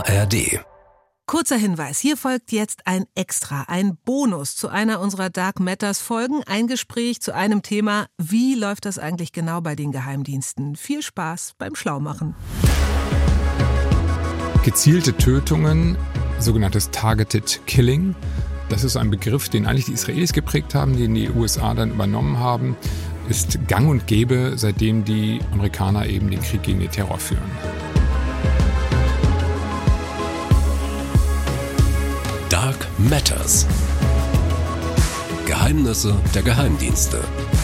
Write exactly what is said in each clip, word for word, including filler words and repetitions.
R D. Kurzer Hinweis, hier folgt jetzt ein Extra, ein Bonus zu einer unserer Dark Matters Folgen, ein Gespräch zu einem Thema, wie läuft das eigentlich genau bei den Geheimdiensten? Viel Spaß beim Schlaumachen. Gezielte Tötungen, sogenanntes Targeted Killing, das ist ein Begriff, den eigentlich die Israelis geprägt haben, den die U S A dann übernommen haben, ist gang und gäbe, seitdem die Amerikaner eben den Krieg gegen den Terror führen. Dark Matters. Geheimnisse der Geheimdienste.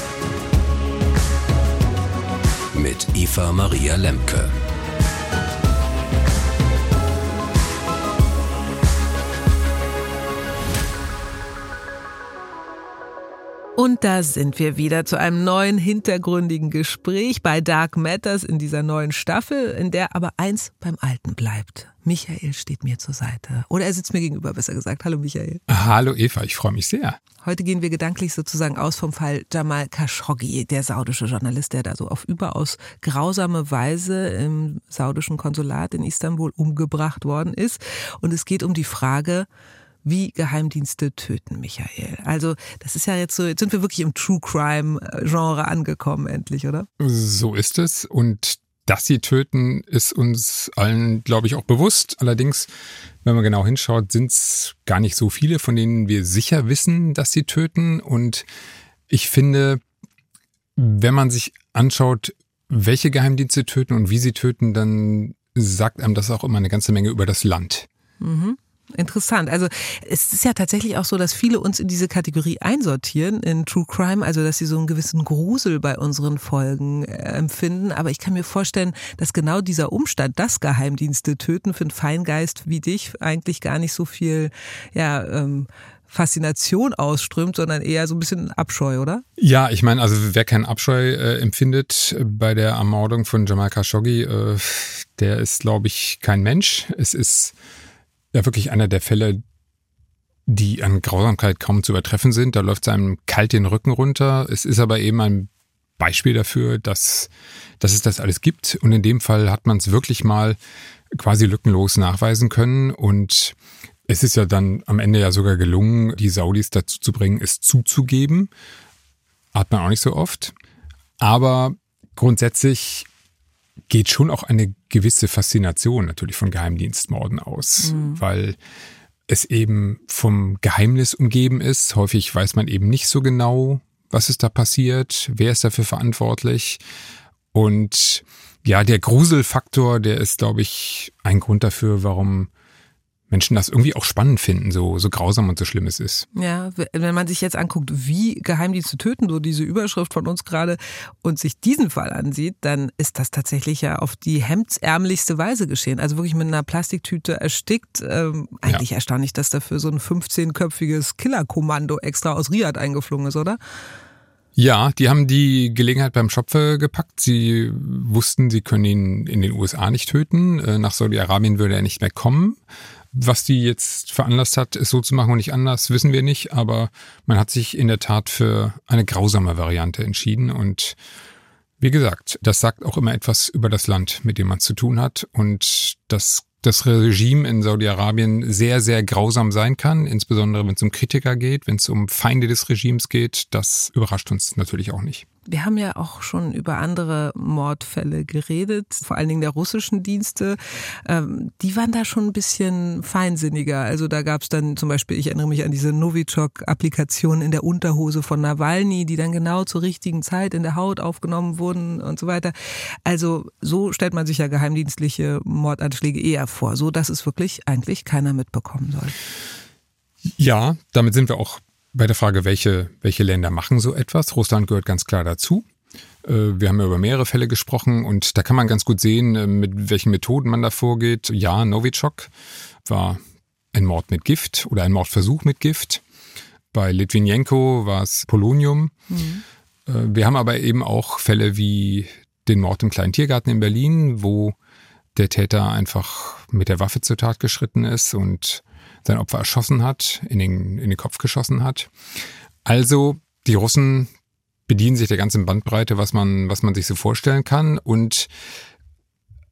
Mit Eva Maria Lemke. Und da sind wir wieder zu einem neuen hintergründigen Gespräch bei Dark Matters in dieser neuen Staffel, in der aber eins beim Alten bleibt. Michael steht mir zur Seite. Oder er sitzt mir gegenüber, besser gesagt. Hallo Michael. Hallo Eva, ich freue mich sehr. Heute gehen wir gedanklich sozusagen aus vom Fall Jamal Khashoggi, der saudische Journalist, der da so auf überaus grausame Weise im saudischen Konsulat in Istanbul umgebracht worden ist. Und es geht um die Frage, wie Geheimdienste töten, Michael. Also das ist ja jetzt so, jetzt sind wir wirklich im True-Crime-Genre angekommen endlich, oder? So ist es. Und dass sie töten, ist uns allen, glaube ich, auch bewusst. Allerdings, wenn man genau hinschaut, sind es gar nicht so viele, von denen wir sicher wissen, dass sie töten. Und ich finde, wenn man sich anschaut, welche Geheimdienste töten und wie sie töten, dann sagt einem das auch immer eine ganze Menge über das Land. Mhm. Interessant. Also es ist ja tatsächlich auch so, dass viele uns in diese Kategorie einsortieren, in True Crime, also dass sie so einen gewissen Grusel bei unseren Folgen äh, empfinden. Aber ich kann mir vorstellen, dass genau dieser Umstand, dass Geheimdienste töten, für einen Feingeist wie dich eigentlich gar nicht so viel ja, ähm, Faszination ausströmt, sondern eher so ein bisschen Abscheu, oder? Ja, ich meine, also wer keinen Abscheu äh, empfindet bei der Ermordung von Jamal Khashoggi, äh, der ist, glaube ich, kein Mensch. Es ist ja wirklich einer der Fälle, die an Grausamkeit kaum zu übertreffen sind. Da läuft es einem kalt den Rücken runter. Es ist aber eben ein Beispiel dafür, dass, dass es das alles gibt. Und in dem Fall hat man es wirklich mal quasi lückenlos nachweisen können. Und es ist ja dann am Ende ja sogar gelungen, die Saudis dazu zu bringen, es zuzugeben. Hat man auch nicht so oft. Aber grundsätzlich geht schon auch eine gewisse Faszination natürlich von Geheimdienstmorden aus, mhm. weil es eben vom Geheimnis umgeben ist. Häufig weiß man eben nicht so genau, was ist da passiert, wer ist dafür verantwortlich. Und ja, der Gruselfaktor, der ist, glaube ich, ein Grund dafür, warum Menschen das irgendwie auch spannend finden, so, so grausam und so schlimm es ist. Ja, wenn man sich jetzt anguckt, wie Geheimdienste töten, so diese Überschrift von uns gerade, und sich diesen Fall ansieht, dann ist das tatsächlich ja auf die hemdsärmlichste Weise geschehen. Also wirklich mit einer Plastiktüte erstickt. Ähm, eigentlich ja. Erstaunlich, dass dafür so ein fünfzehnköpfiges Killerkommando extra aus Riyadh eingeflogen ist, oder? Ja, die haben die Gelegenheit beim Schopfe gepackt. Sie wussten, sie können ihn in den U S A nicht töten. Nach Saudi-Arabien würde er nicht mehr kommen. Was die jetzt veranlasst hat, es so zu machen und nicht anders, wissen wir nicht. Aber man hat sich in der Tat für eine grausame Variante entschieden. Und wie gesagt, das sagt auch immer etwas über das Land, mit dem man es zu tun hat. Und dass das Regime in Saudi-Arabien sehr, sehr grausam sein kann, insbesondere wenn es um Kritiker geht, wenn es um Feinde des Regimes geht, das überrascht uns natürlich auch nicht. Wir haben ja auch schon über andere Mordfälle geredet, vor allen Dingen der russischen Dienste. Ähm, die waren da schon ein bisschen feinsinniger. Also da gab es dann zum Beispiel, ich erinnere mich an diese Novichok-Applikation in der Unterhose von Nawalny, die dann genau zur richtigen Zeit in der Haut aufgenommen wurden und so weiter. Also so stellt man sich ja geheimdienstliche Mordanschläge eher vor, so dass es wirklich eigentlich keiner mitbekommen soll. Ja, damit sind wir auch bei der Frage, welche, welche Länder machen so etwas. Russland gehört ganz klar dazu. Wir haben ja über mehrere Fälle gesprochen und da kann man ganz gut sehen, mit welchen Methoden man da vorgeht. Ja, Novichok war ein Mord mit Gift oder ein Mordversuch mit Gift. Bei Litvinenko war es Polonium. Mhm. Wir haben aber eben auch Fälle wie den Mord im kleinen Tiergarten in Berlin, wo der Täter einfach mit der Waffe zur Tat geschritten ist und sein Opfer erschossen hat, in den, in den Kopf geschossen hat. Also die Russen bedienen sich der ganzen Bandbreite, was man, was man sich so vorstellen kann. Und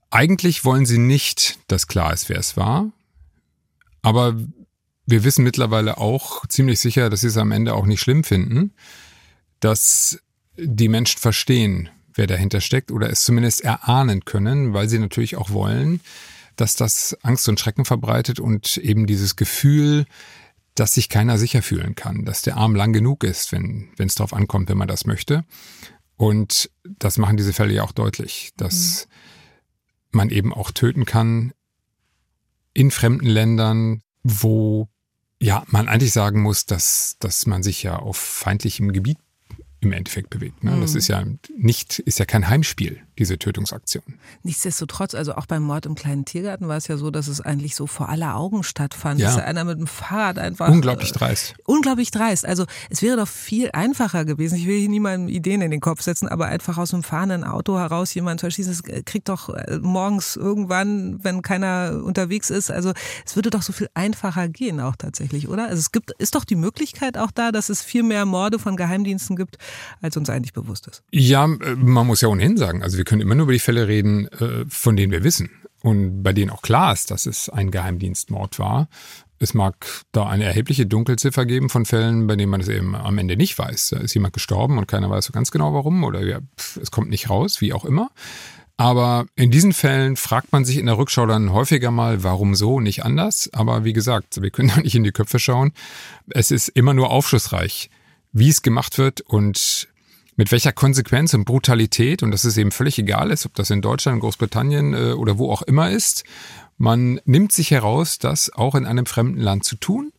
Eigentlich wollen sie nicht, dass klar ist, wer es war. Aber wir wissen mittlerweile auch ziemlich sicher, dass sie es am Ende auch nicht schlimm finden, dass die Menschen verstehen, wer dahinter steckt oder es zumindest erahnen können, weil sie natürlich auch wollen, dass das Angst und Schrecken verbreitet und eben dieses Gefühl, dass sich keiner sicher fühlen kann, dass der Arm lang genug ist, wenn wenn es drauf ankommt, wenn man das möchte. Und das machen diese Fälle ja auch deutlich, dass mhm. man eben auch töten kann in fremden Ländern, wo ja man eigentlich sagen muss, dass dass man sich ja auf feindlichem Gebiet im Endeffekt bewegt. Ne? Das ist ja nicht, ist ja kein Heimspiel, diese Tötungsaktion. Nichtsdestotrotz, also auch beim Mord im kleinen Tiergarten war es ja so, dass es eigentlich so vor aller Augen stattfand. Ja. Dass einer mit dem Fahrrad einfach... Unglaublich dreist. Äh, unglaublich dreist. Also es wäre doch viel einfacher gewesen. Ich will hier niemandem Ideen in den Kopf setzen, aber einfach aus einem fahrenden Auto heraus jemanden zu erschießen, das kriegt doch morgens irgendwann, wenn keiner unterwegs ist. Also es würde doch so viel einfacher gehen auch tatsächlich, oder? Also es gibt, ist doch die Möglichkeit auch da, dass es viel mehr Morde von Geheimdiensten gibt, als uns eigentlich bewusst ist. Ja, man muss ja ohnehin sagen, also wir können immer nur über die Fälle reden, von denen wir wissen und bei denen auch klar ist, dass es ein Geheimdienstmord war. Es mag da eine erhebliche Dunkelziffer geben von Fällen, bei denen man es eben am Ende nicht weiß. Da ist jemand gestorben und keiner weiß so ganz genau warum oder ja, pff, es kommt nicht raus, wie auch immer. Aber in diesen Fällen fragt man sich in der Rückschau dann häufiger mal, warum so, nicht anders. Aber wie gesagt, wir können da nicht in die Köpfe schauen. Es ist immer nur aufschlussreich, wie es gemacht wird und mit welcher Konsequenz und Brutalität, und dass es eben völlig egal ist, ob das in Deutschland, Großbritannien äh, oder wo auch immer ist, man nimmt sich heraus, das auch in einem fremden Land zu tun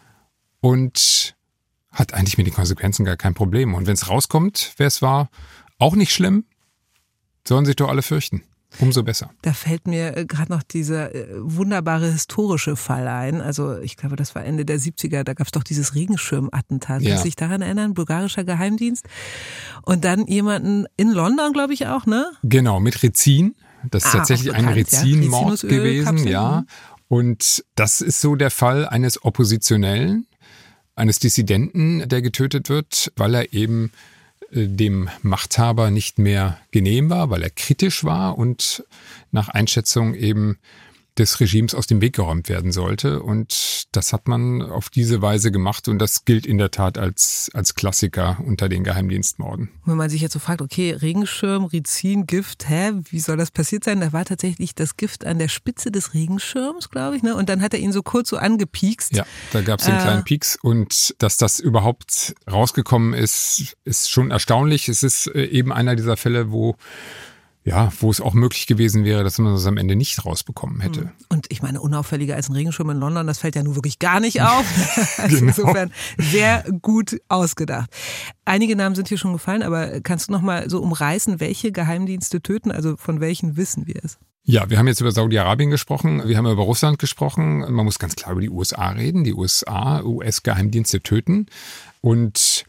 und hat eigentlich mit den Konsequenzen gar kein Problem. Und wenn es rauskommt, wer es war, auch nicht schlimm, sollen sich doch alle fürchten. Umso besser. Da fällt mir gerade noch dieser wunderbare historische Fall ein. Also ich glaube, das war Ende der siebziger, da gab es doch dieses Regenschirm-Attentat. Ja. Kannst du dich daran erinnern? Bulgarischer Geheimdienst. Und dann jemanden in London, glaube ich auch, ne? Genau, mit Rizin. Das ist ah, tatsächlich ein Rizin-Mord ja. gewesen. Ja. Und das ist so der Fall eines Oppositionellen, eines Dissidenten, der getötet wird, weil er eben dem Machthaber nicht mehr genehm war, weil er kritisch war und nach Einschätzung eben des Regimes aus dem Weg geräumt werden sollte. Und das hat man auf diese Weise gemacht und das gilt in der Tat als, als Klassiker unter den Geheimdienstmorden. Wenn man sich jetzt so fragt, okay, Regenschirm, Rizin, Gift, hä, wie soll das passiert sein? Da war tatsächlich das Gift an der Spitze des Regenschirms, glaube ich, ne? Und dann hat er ihn so kurz so angepiekst. Ja, da gab es den äh, kleinen Pieks und dass das überhaupt rausgekommen ist, ist schon erstaunlich. Es ist eben einer dieser Fälle, wo Ja, wo es auch möglich gewesen wäre, dass man das am Ende nicht rausbekommen hätte. Und ich meine, unauffälliger als ein Regenschirm in London, das fällt ja nun wirklich gar nicht auf. Also genau. Insofern sehr gut ausgedacht. Einige Namen sind hier schon gefallen, aber kannst du noch mal so umreißen, welche Geheimdienste töten? Also von welchen wissen wir es? Ja, wir haben jetzt über Saudi-Arabien gesprochen, wir haben über Russland gesprochen. Man muss ganz klar über die U S A reden. Die U S A, U S-Geheimdienste töten. Und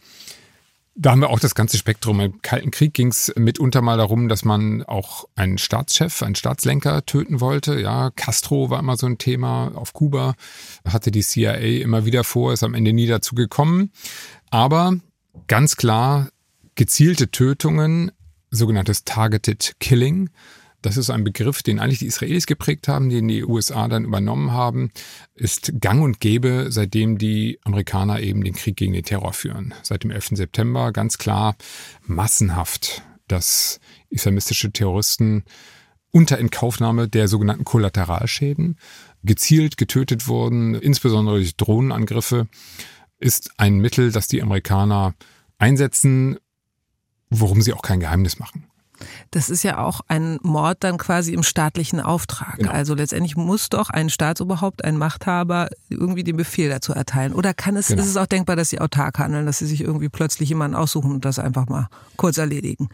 da haben wir auch das ganze Spektrum. Im Kalten Krieg ging es mitunter mal darum, dass man auch einen Staatschef, einen Staatslenker töten wollte. Ja, Castro war immer so ein Thema. Auf Kuba hatte die C I A immer wieder vor, ist am Ende nie dazu gekommen. Aber ganz klar gezielte Tötungen, sogenanntes Targeted Killing. Das ist ein Begriff, den eigentlich die Israelis geprägt haben, den die U S A dann übernommen haben, ist gang und gäbe, seitdem die Amerikaner eben den Krieg gegen den Terror führen. Seit dem elften September ganz klar massenhaft, dass islamistische Terroristen unter Inkaufnahme der sogenannten Kollateralschäden gezielt getötet wurden, insbesondere durch Drohnenangriffe, ist ein Mittel, das die Amerikaner einsetzen, worum sie auch kein Geheimnis machen. Das ist ja auch ein Mord dann quasi im staatlichen Auftrag. Genau. Also letztendlich muss doch ein Staatsoberhaupt, ein Machthaber irgendwie den Befehl dazu erteilen. Oder kann es, genau. ist es auch denkbar, dass sie autark handeln, dass sie sich irgendwie plötzlich jemanden aussuchen und das einfach mal kurz erledigen?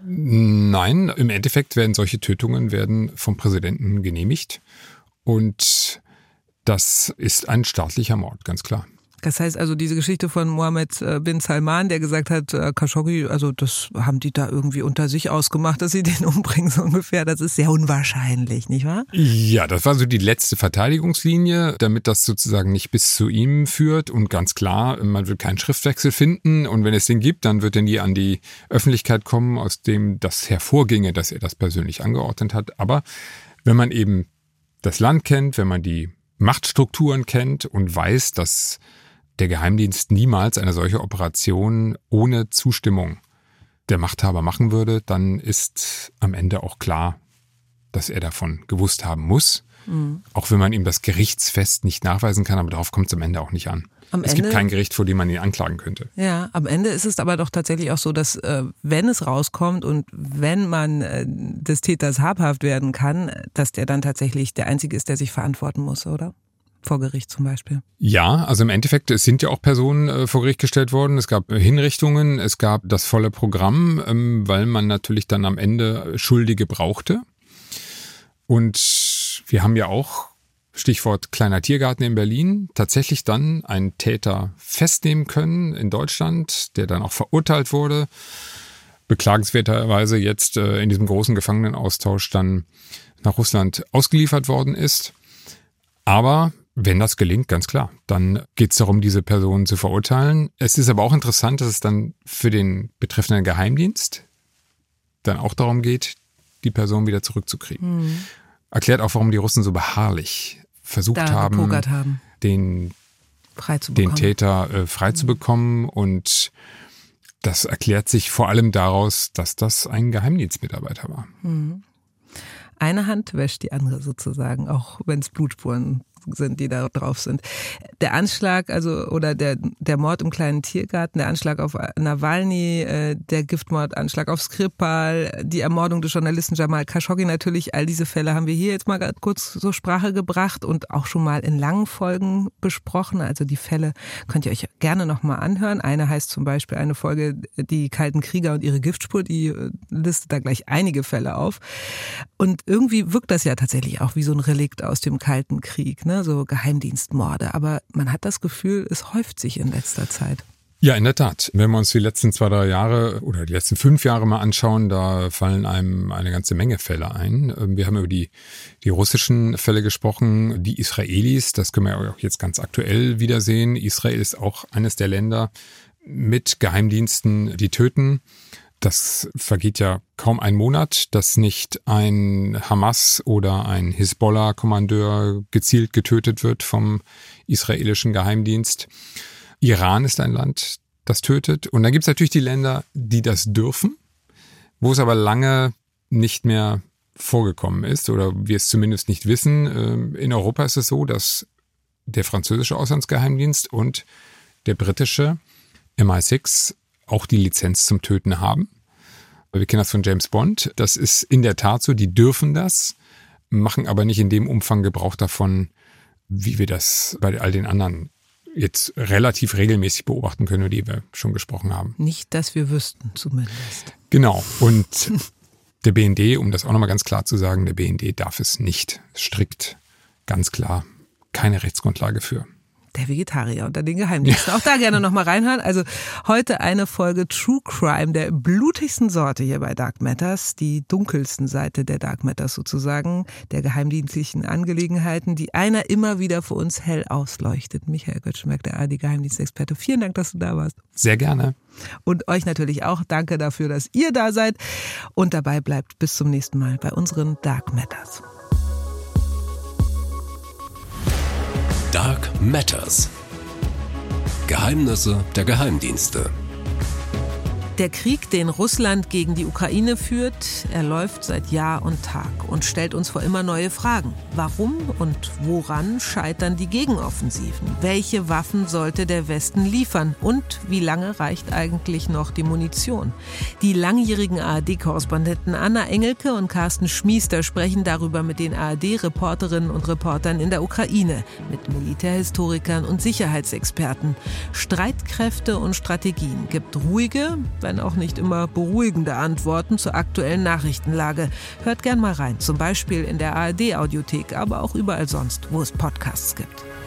Nein, im Endeffekt werden solche Tötungen werden vom Präsidenten genehmigt und das ist ein staatlicher Mord, ganz klar. Das heißt also, diese Geschichte von Mohammed bin Salman, der gesagt hat, Khashoggi, also das haben die da irgendwie unter sich ausgemacht, dass sie den umbringen, so ungefähr. Das ist sehr unwahrscheinlich, nicht wahr? Ja, das war so die letzte Verteidigungslinie, damit das sozusagen nicht bis zu ihm führt. Und ganz klar, man will keinen Schriftwechsel finden. Und wenn es den gibt, dann wird er nie an die Öffentlichkeit kommen, aus dem das hervorginge, dass er das persönlich angeordnet hat. Aber wenn man eben das Land kennt, wenn man die Machtstrukturen kennt und weiß, dass der Geheimdienst niemals eine solche Operation ohne Zustimmung der Machthaber machen würde, dann ist am Ende auch klar, dass er davon gewusst haben muss. Mhm. Auch wenn man ihm das gerichtsfest nicht nachweisen kann, aber darauf kommt es am Ende auch nicht an. Am es Ende, gibt kein Gericht, vor dem man ihn anklagen könnte. Ja, am Ende ist es aber doch tatsächlich auch so, dass äh, wenn es rauskommt und wenn man äh, des Täters habhaft werden kann, dass der dann tatsächlich der Einzige ist, der sich verantworten muss, oder? Vor Gericht zum Beispiel. Ja, also im Endeffekt, es sind ja auch Personen äh, vor Gericht gestellt worden. Es gab Hinrichtungen, es gab das volle Programm, ähm, weil man natürlich dann am Ende Schuldige brauchte. Und wir haben ja auch, Stichwort kleiner Tiergarten in Berlin, tatsächlich dann einen Täter festnehmen können in Deutschland, der dann auch verurteilt wurde. Beklagenswerterweise jetzt äh, in diesem großen Gefangenenaustausch dann nach Russland ausgeliefert worden ist. Aber wenn das gelingt, ganz klar, dann geht es darum, diese Person zu verurteilen. Es ist aber auch interessant, dass es dann für den betreffenden Geheimdienst dann auch darum geht, die Person wieder zurückzukriegen. Mhm. Erklärt auch, warum die Russen so beharrlich versucht da haben, haben, den, den Täter äh, freizubekommen. Mhm. Und das erklärt sich vor allem daraus, dass das ein Geheimdienstmitarbeiter war. Mhm. Eine Hand wäscht die andere sozusagen, auch wenn es Blutspuren sind, die da drauf sind. Der Anschlag, also oder der der Mord im kleinen Tiergarten, der Anschlag auf Nawalny, äh, der Giftmordanschlag auf Skripal, die Ermordung des Journalisten Jamal Khashoggi, natürlich all diese Fälle haben wir hier jetzt mal kurz zur Sprache gebracht und auch schon mal in langen Folgen besprochen. Also die Fälle könnt ihr euch gerne nochmal anhören. Eine heißt zum Beispiel eine Folge, die Kalten Krieger und ihre Giftspur, die listet da gleich einige Fälle auf. Und irgendwie wirkt das ja tatsächlich auch wie so ein Relikt aus dem Kalten Krieg, ne? So Geheimdienstmorde. Aber man hat das Gefühl, es häuft sich in letzter Zeit. Ja, in der Tat. Wenn wir uns die letzten zwei, drei Jahre oder die letzten fünf Jahre mal anschauen, da fallen einem eine ganze Menge Fälle ein. Wir haben über die, die russischen Fälle gesprochen, die Israelis, das können wir auch jetzt ganz aktuell wiedersehen. Israel ist auch eines der Länder mit Geheimdiensten, die töten. Das vergeht ja kaum ein Monat, dass nicht ein Hamas- oder ein Hisbollah-Kommandeur gezielt getötet wird vom israelischen Geheimdienst. Iran ist ein Land, das tötet. Und dann gibt es natürlich die Länder, die das dürfen, wo es aber lange nicht mehr vorgekommen ist oder wir es zumindest nicht wissen. In Europa ist es so, dass der französische Auslandsgeheimdienst und der britische M I sechs auch die Lizenz zum Töten haben. Wir kennen das von James Bond. Das ist in der Tat so, die dürfen das, machen aber nicht in dem Umfang Gebrauch davon, wie wir das bei all den anderen jetzt relativ regelmäßig beobachten können, über die wir schon gesprochen haben. Nicht, dass wir wüssten zumindest. Genau. Und der B N D, um das auch nochmal ganz klar zu sagen, der B N D darf es nicht. Strikt, ganz klar, keine Rechtsgrundlage für. Der Vegetarier unter den Geheimdiensten. Auch da gerne nochmal reinhören. Also heute eine Folge True Crime der blutigsten Sorte hier bei Dark Matters. Die dunkelsten Seite der Dark Matters sozusagen, der geheimdienstlichen Angelegenheiten, die einer immer wieder für uns hell ausleuchtet. Michael Göttschmerk, der A R D-Geheimdienstexperte. Vielen Dank, dass du da warst. Sehr gerne. Und euch natürlich auch. Danke dafür, dass ihr da seid und dabei bleibt. Bis zum nächsten Mal bei unseren Dark Matters. Dark Matters. Geheimnisse der Geheimdienste. Der Krieg, den Russland gegen die Ukraine führt, er läuft seit Jahr und Tag und stellt uns vor immer neue Fragen. Warum und woran scheitern die Gegenoffensiven? Welche Waffen sollte der Westen liefern? Und wie lange reicht eigentlich noch die Munition? Die langjährigen A R D-Korrespondenten Anna Engelke und Carsten Schmiester sprechen darüber mit den A R D-Reporterinnen und Reportern in der Ukraine, mit Militärhistorikern und Sicherheitsexperten. Streitkräfte und Strategien gibt ruhige, wenn auch nicht immer beruhigende Antworten zur aktuellen Nachrichtenlage. Hört gern mal rein, zum Beispiel in der A R D-Audiothek, aber auch überall sonst, wo es Podcasts gibt.